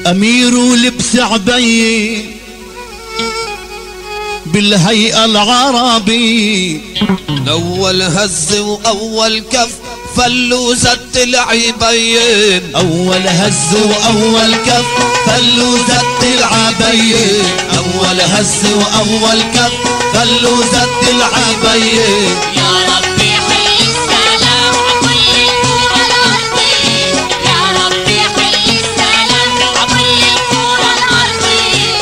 امير ولبس عبي بالهيئة العربي، اول هز واول كف فلوزة العبين، اول هز واول كف فلوزة العبين، اول هز واول كف فلوزة العبين. يا ربي حي السلام عكل الكرة الأرضية، يا ربي حي السلام عكل الكرة الأرضية.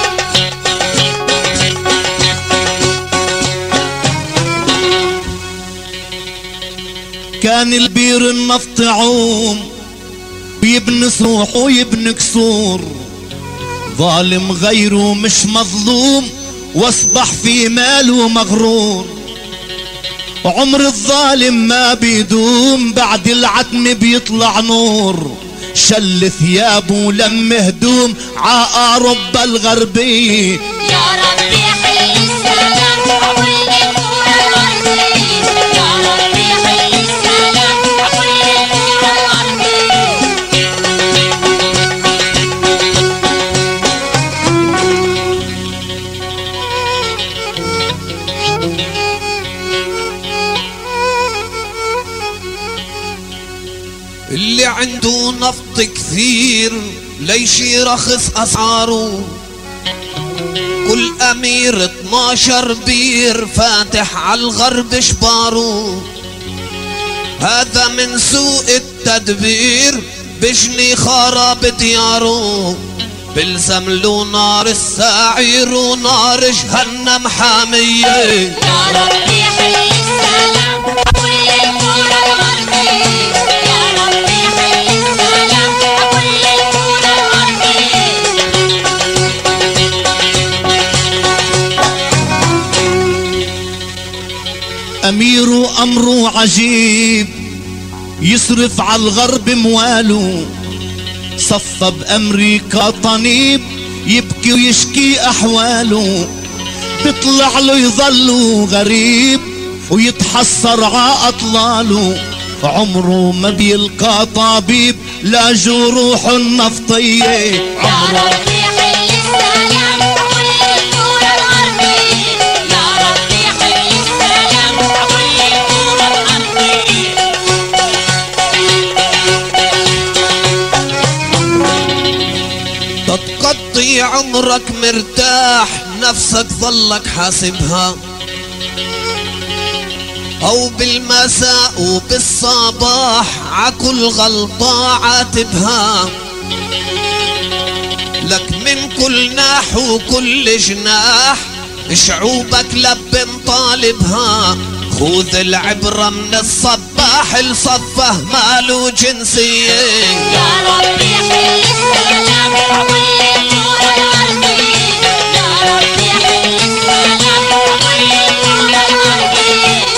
كان البير النفط عوم بيبني صروح ويبني كسور، ظالم غيره مش مظلوم واصبح في ماله مغرور. عمر الظالم ما بيدوم بعد العتم بيطلع نور، شل ثيابه لم هدوم عأوروبا الغربية. يا ربي حي السلام عكل الكرة الأرضية، يا ربي حي السلام عكل الكرة الأرضية. اللي عنده نفط كثير ليش يرخص اسعاره، كل امير 12 بير فاتح على الغرب شباره. هذا من سوء التدبير بجني خراب دياره، بلزم له نار السعير ونار جهنم حامية. يا ربي حي السلام عكل الكرة الأرضية، يا ربي حي السلام عكل الكرة الأرضية. اميره امره عجيب يصرف على الغرب مواله، صفى بامريكا طنيب يبكي ويشكي احواله. بيطلع له يظل غريب ويتحسر عاطلاله، عمره ما بيلقى طبيب لا جروح النفطية. يا ربي حي السلام عكل الكرة الأرضية، يا ربي حي السلام عكل الكرة الأرضية. تتقضي عمرك مرتاح نفسك ظلك حاسبها، او بالمساء وبالصباح عكل غلطة عاتبها. لك من كل ناح وكل جناح شعوبك لب طالبها، خذ العبرة من الصباح لصفه ماله جنسية. يا ربي حي السلام عكل الكرة الأرضية، يا ربي حي السلام عكل الكرة الأرضية.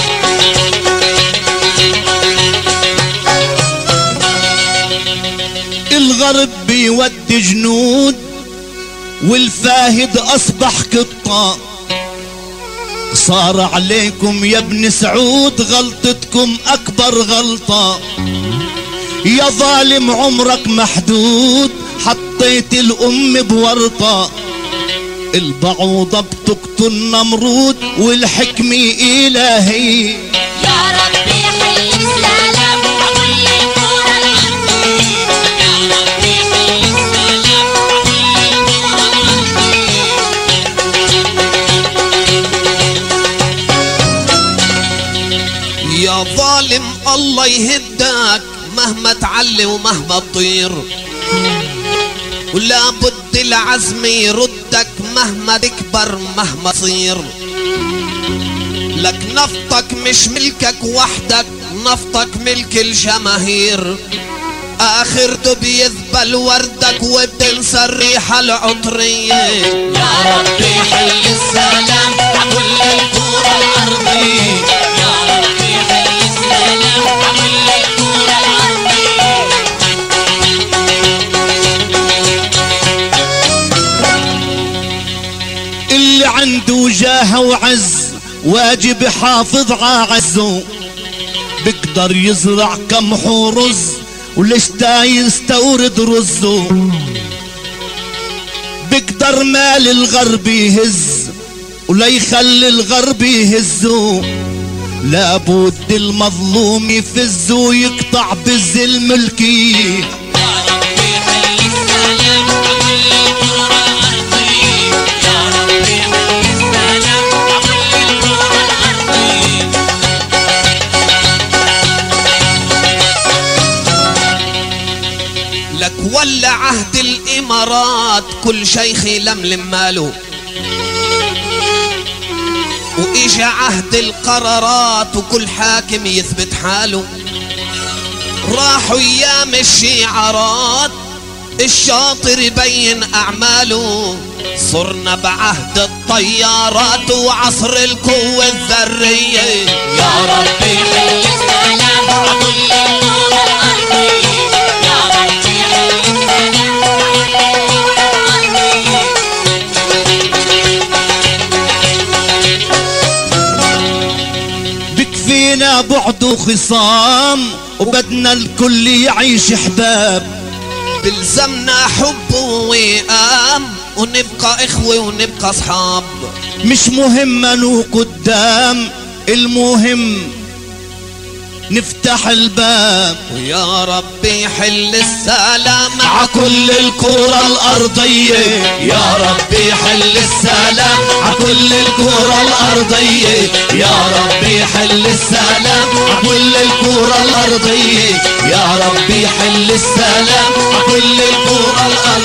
الغرب بيودي جنود والفاهد اصبح قطة، صار عليكم يا ابن سعود غلطتكم اكبر غلطة. يا ظالم عمرك محدود حطيت الام بورطة، البعوضة بتقتل نمرود والحكمة الهي. يا ربي حي السلام عكل الكرة الأرضية، يا ربي حي السلام عكل الكرة الأرضية. يا ظالم الله يهدك مهما تعلي ومهما تطير، ولا بد العزم يردك مهما تكبر مهما تصير. لك نفطك مش ملكك وحدك، نفطك ملك الجماهير. اخر دب يذبل وردك وبتنسى الريحة العطرية. يا ربي حي السلام عكل الكرة الأرضية، يا ربي حي السلام عكل الكرة الأرضية. اللي عنده جاه وعز واجب يحافظ على عزه، بقدر يزرع قمح ورز وليش دا يستورد رزه. كرمال الغرب يهز ولا يخلي الغرب يهزه، لابد المظلوم يفز ويقطع بالظلم الكيه. لك ولا عهد الامارات كل شيخ يلملم ماله، واجا عهد القرارات وكل حاكم يثبت حاله. راحوا ايام الشعارات الشاطر يبين اعماله، صرنا بعهد الطيارات وعصر القوة الذرية. يا ربي حل السلام عكل الكرة الأرضية، يا ربي حل السلام عكل الكرة الأرضية. بكفينا بعد وخصام وبدنا الكل يعيش احباب، بلزمنا حب ووئام ونبقى اخوة ونبقى اصحاب. مش مهم منو قدام، المهم نفتح الباب. ويا ربي حل السلام عكل الكرة الأرضية، يا ربي حل السلام عكل الكرة الأرضية، يا ربي حل السلام عكل الكرة الأرضية، يا ربي حل السلام عكل الكرة الأرضية.